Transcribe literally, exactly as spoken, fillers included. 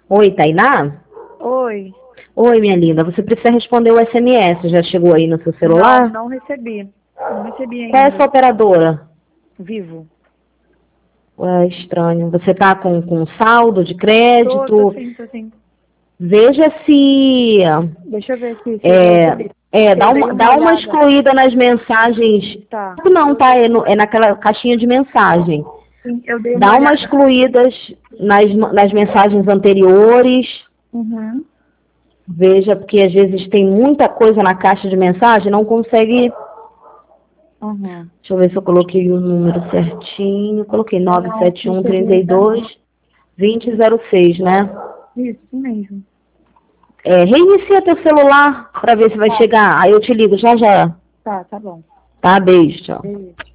Oi, Tainá? Oi. Oi, minha linda. Você precisa responder o S M S. Já chegou aí no seu Não, celular? não recebi. Não recebi Qual é a sua ainda. operadora? Vivo. É estranho. Você tá com, com saldo de Tô, tô crédito? sim, tô sim. Veja se... Deixa eu ver aqui se eu já É, recebi. é, Eu dá dei uma, uma dá uma olhada. excluída nas mensagens. Tá. Não, tá? É, no- é naquela caixinha de mensagem. Sim, eu dei uma Dá uma olhada. excluídas nas, nas mensagens anteriores. Uhum. Veja, porque às vezes tem muita coisa na caixa de mensagem, não consegue. Uhum. Deixa eu ver se eu coloquei o número certinho. Coloquei nove Não, sete um, recebi trinta e ainda dois, não. vinte zero seis, né? Isso mesmo. É, reinicia teu celular para ver se vai Tá, chegar. Aí eu te ligo já já. tá, tá bom. Tá? Beijo, tchau. Beijo.